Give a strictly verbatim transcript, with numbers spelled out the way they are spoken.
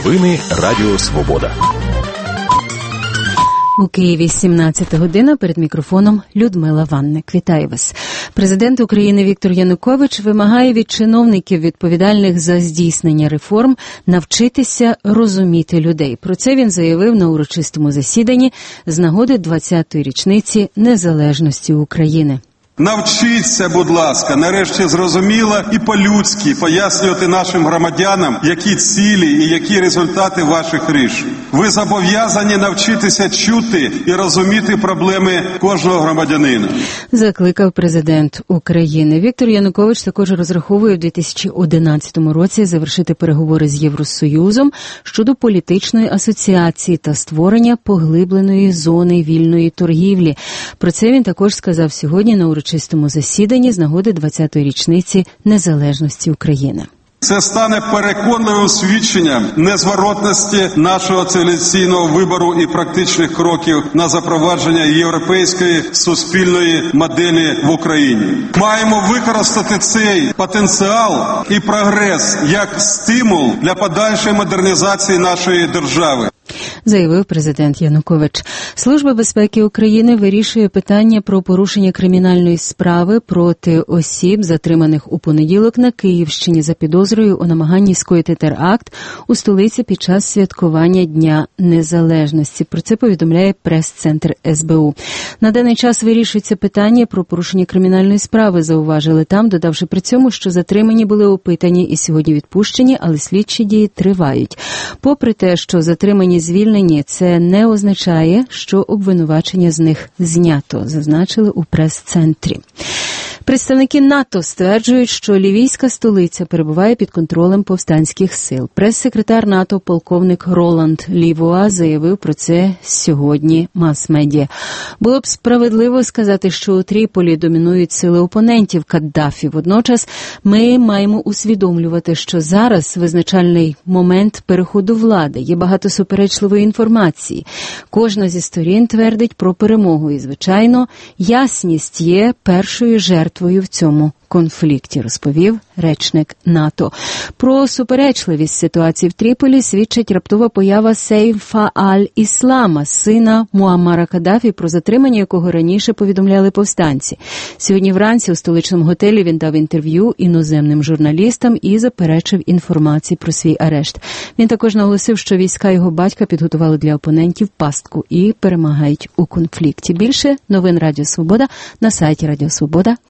Новини Радіо Свобода. У Києві сімнадцята година, перед мікрофоном Людмила Ванник. Вітаю вас. Президент України Віктор Янукович вимагає від чиновників, відповідальних за здійснення реформ, навчитися розуміти людей. Про це він заявив на урочистому засіданні з нагоди двадцятої річниці незалежності України. Навчіться, будь ласка, нарешті зрозуміло і по-людськи пояснювати нашим громадянам, які цілі і які результати ваших рішень. Ви зобов'язані навчитися чути і розуміти проблеми кожного громадянина. Закликав президент України. Віктор Янукович також розраховує у дві тисячі одинадцятому році завершити переговори з Євросоюзом щодо політичної асоціації та створення поглибленої зони вільної торгівлі. Про це він також сказав сьогодні на урочистому чистому засіданні з нагоди двадцятої річниці незалежності України. Це стане переконливим свідченням незворотності нашого цивілізаційного вибору і практичних кроків на запровадження європейської суспільної моделі в Україні. Маємо використати цей потенціал і прогрес як стимул для подальшої модернізації нашої держави, заявив президент Янукович. Служба безпеки України вирішує питання про порушення кримінальної справи проти осіб, затриманих у понеділок на Київщині за підозрою у намаганні скоїти теракт у столиці під час святкування Дня Незалежності. Про це повідомляє прес-центр ес бе у. На даний час вирішується питання про порушення кримінальної справи, зауважили там, додавши при цьому, що затримані були опитані і сьогодні відпущені, але слідчі дії тривають. Попри те, що затримані звільнені, це не означає, що обвинувачення з них знято, зазначили у прес-центрі. Представники НАТО стверджують, що лівійська столиця перебуває під контролем повстанських сил. Прес-секретар НАТО полковник Роланд Лівуа заявив про це сьогодні мас-медіа. Було б справедливо сказати, що у Тріполі домінують сили опонентів Каддафі. Водночас ми маємо усвідомлювати, що зараз визначальний момент переходу влади. Є багато суперечливої інформації. Кожна зі сторін твердить про перемогу і, звичайно, ясність є першою жертвою в цьому конфлікті, розповів речник НАТО. Про суперечливість ситуації в Тріполі свідчить раптова поява Сейфа аль-Іслама, сина Муаммара Каддафі, про затримання якого раніше повідомляли повстанці. Сьогодні вранці у столичному готелі він дав інтерв'ю іноземним журналістам і заперечив інформації про свій арешт. Він також наголосив, що війська його батька підготували для опонентів пастку і перемагають у конфлікті. Більше новин Радіо Свобода на сайті радіо свобода